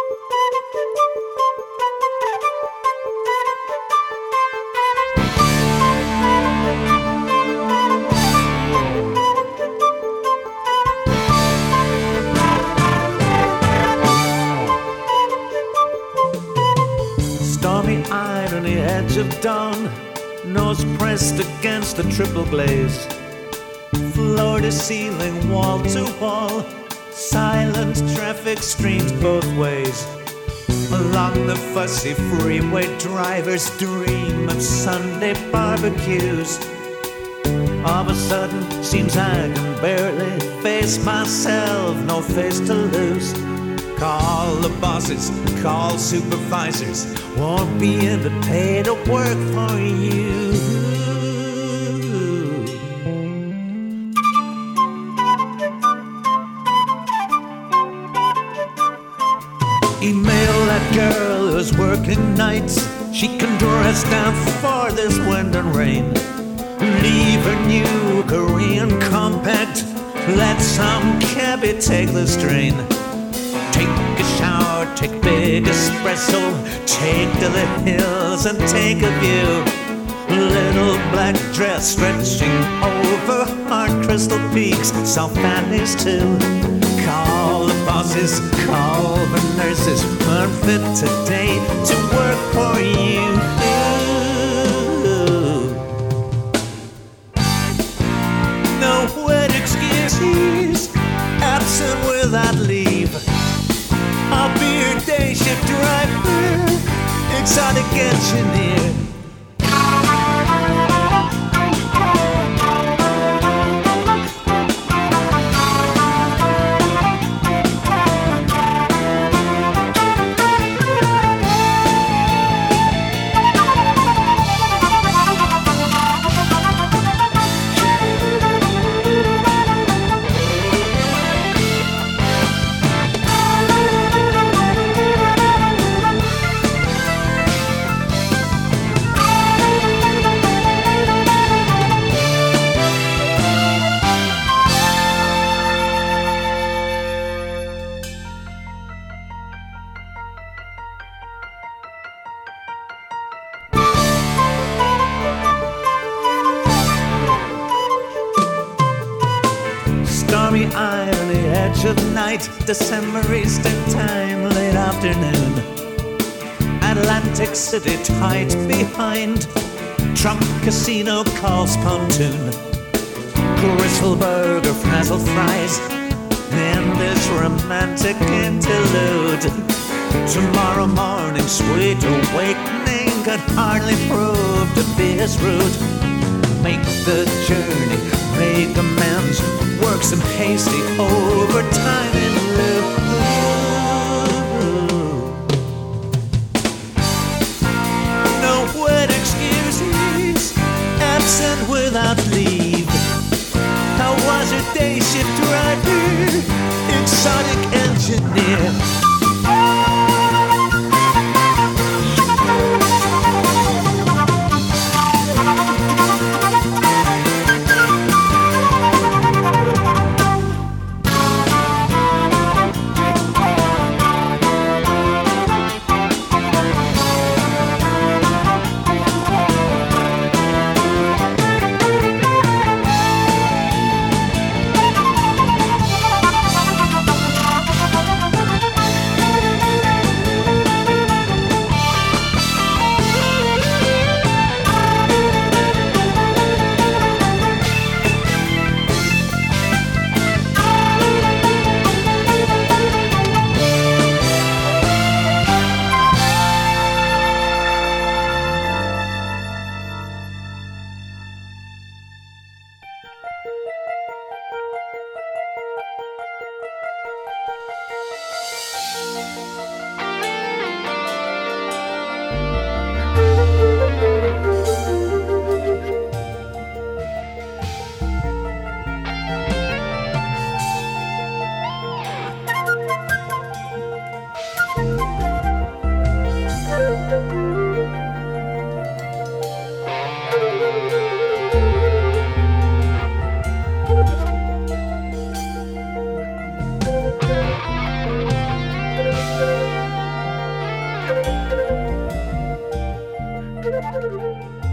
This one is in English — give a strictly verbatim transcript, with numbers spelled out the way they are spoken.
Stormy-eyed on the edge of dawn, nose pressed against the triple glaze, floor to ceiling, wall to wall, silent traffic streams both ways. Along the fussy freeway, drivers dream of Sunday barbecues. All of a sudden, seems I can barely face myself, no face to lose. Call the bosses, call supervisors, won't be able to pay to work for you. Email that girl who's working nights, she can dress down for this wind and rain. Leave her new Korean compact, let some cabbie take the strain. Take a shower, take big espresso, take to the hills and take a view. Little black dress stretching over hard crystal peaks, South Valleys too. Call the bosses, call the nurses, unfit today to work for you. No wet excuses, absent without leave. I'll be your day shift driver, exotic engineer. Stormy-eyed on the edge of night, December Eastern time, late afternoon. Atlantic City tight behind, Trump Casino calls pontoon. Gristle burger, frazzled fries, in this romantic interlude. Tomorrow morning, sweet awakening could hardly prove to be as rude. Make the journey, make amends, work some hasty overtime in lieu. No wet excuses, absent without leave. How was your day shift driver, exotic engineer? Thank you.